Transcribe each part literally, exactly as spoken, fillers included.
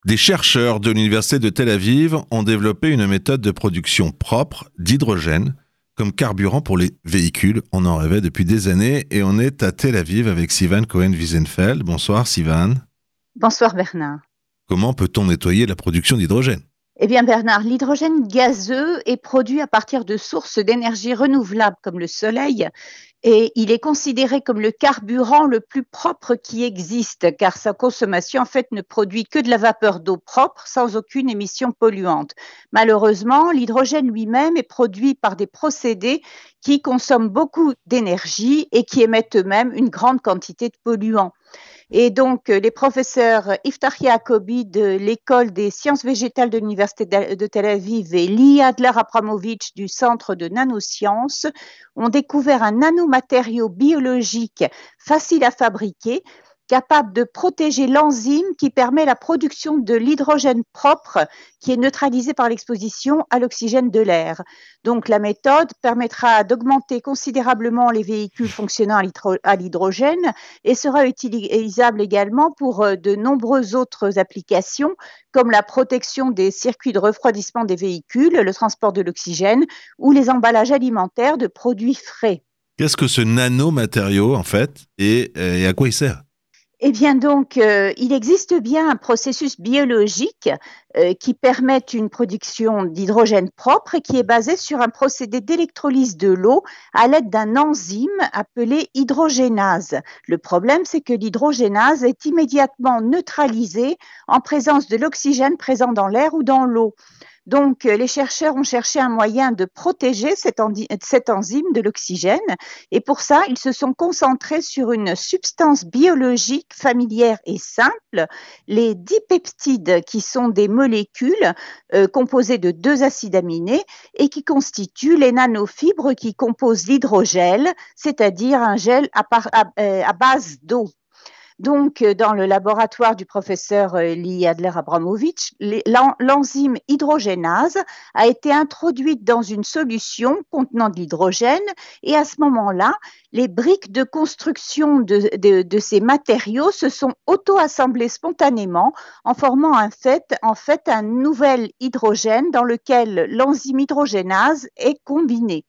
Des chercheurs de l'Université de Tel Aviv ont développé une méthode de production propre d'hydrogène comme carburant pour les véhicules. On en rêvait depuis des années et on est à Tel Aviv avec Sivan Cohen-Wiesenfeld. Bonsoir Sivan. Bonsoir Bernard. Comment peut-on nettoyer la production d'hydrogène ? Eh bien Bernard, l'hydrogène gazeux est produit à partir de sources d'énergie renouvelables comme le soleil et il est considéré comme le carburant le plus propre qui existe car sa consommation en fait ne produit que de la vapeur d'eau propre sans aucune émission polluante. Malheureusement, l'hydrogène lui-même est produit par des procédés qui consomment beaucoup d'énergie et qui émettent eux-mêmes une grande quantité de polluants. Et donc, les professeurs Iftach Yacobi de l'École des sciences végétales de l'Université de Tel Aviv et Lee Adler-Abramovitch du Centre de nanosciences ont découvert un nanomatériau biologique facile à fabriquer, capable de protéger l'enzyme qui permet la production de l'hydrogène propre qui est neutralisé par l'exposition à l'oxygène de l'air. Donc la méthode permettra d'augmenter considérablement les véhicules fonctionnant à l'hydrogène et sera utilisable également pour de nombreuses autres applications comme la protection des circuits de refroidissement des véhicules, le transport de l'oxygène ou les emballages alimentaires de produits frais. Qu'est-ce que ce nanomatériau en fait et, et à quoi il sert ? Eh bien donc, euh, il existe bien un processus biologique euh, qui permet une production d'hydrogène propre et qui est basé sur un procédé d'électrolyse de l'eau à l'aide d'un enzyme appelé hydrogénase. Le problème, c'est que l'hydrogénase est immédiatement neutralisée en présence de l'oxygène présent dans l'air ou dans l'eau. Donc, les chercheurs ont cherché un moyen de protéger cette, endy- cette enzyme de l'oxygène et pour ça, ils se sont concentrés sur une substance biologique familière et simple, les dipeptides qui sont des molécules euh, composées de deux acides aminés et qui constituent les nanofibres qui composent l'hydrogel, c'est-à-dire un gel à, par- à, euh, à base d'eau. Donc, dans le laboratoire du professeur Lee Adler-Abramovitch, l'enzyme hydrogénase a été introduite dans une solution contenant de l'hydrogène et à ce moment-là, les briques de construction de, de, de ces matériaux se sont auto-assemblées spontanément en formant en fait, en fait un nouvel hydrogène dans lequel l'enzyme hydrogénase est combinée.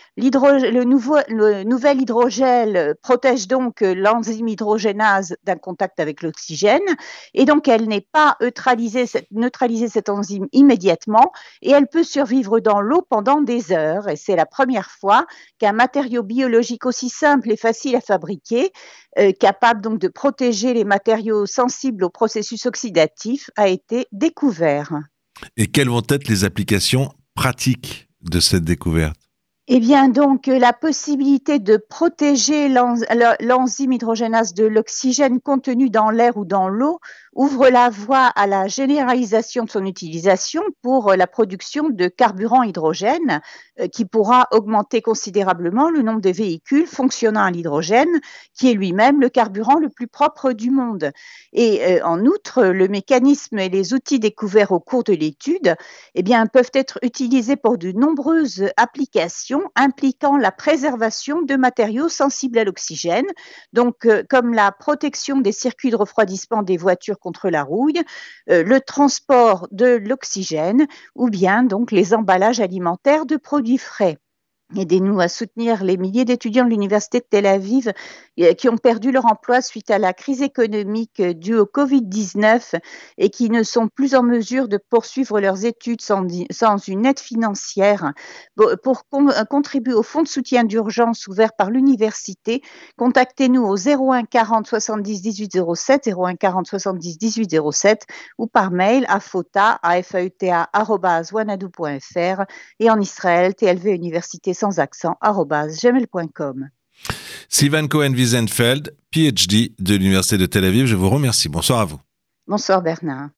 Le, nouveau, le nouvel hydrogel protège donc l'enzyme hydrogénase d'un contact avec l'oxygène et donc elle n'est pas neutralisée, neutralisée cette enzyme immédiatement et elle peut survivre dans l'eau pendant des heures et c'est la première fois qu'un matériau biologique aussi simple et facile à fabriquer, euh, capable donc de protéger les matériaux sensibles au processus oxydatif, a été découvert. Et quelles vont être les applications pratiques de cette découverte ? Eh bien, donc, la possibilité de protéger l'enzyme hydrogénase de l'oxygène contenu dans l'air ou dans l'eau ouvre la voie à la généralisation de son utilisation pour la production de carburant hydrogène qui pourra augmenter considérablement le nombre de véhicules fonctionnant à l'hydrogène, qui est lui-même le carburant le plus propre du monde. Et en outre, le mécanisme et les outils découverts au cours de l'étude eh bien, peuvent être utilisés pour de nombreuses applications impliquant la préservation de matériaux sensibles à l'oxygène, donc euh, comme la protection des circuits de refroidissement des voitures contre la rouille, euh, le transport de l'oxygène ou bien donc les emballages alimentaires de produits frais. Aidez-nous à soutenir les milliers d'étudiants de l'Université de Tel Aviv qui ont perdu leur emploi suite à la crise économique due au covid dix-neuf et qui ne sont plus en mesure de poursuivre leurs études sans, sans une aide financière. Pour contribuer au fonds de soutien d'urgence ouvert par l'université, contactez-nous au zéro un quarante soixante-dix dix-huit zéro sept, zéro un quarante soixante-dix dix-huit zéro sept ou par mail à fauta, a f a u t a arobase wanadoo point f r et en Israël, T L V Université sans accent, arobase gmail point com. Sivan Cohen-Wiesenfeld, P H D de l'Université de Tel Aviv, je vous remercie. Bonsoir à vous. Bonsoir Bernard.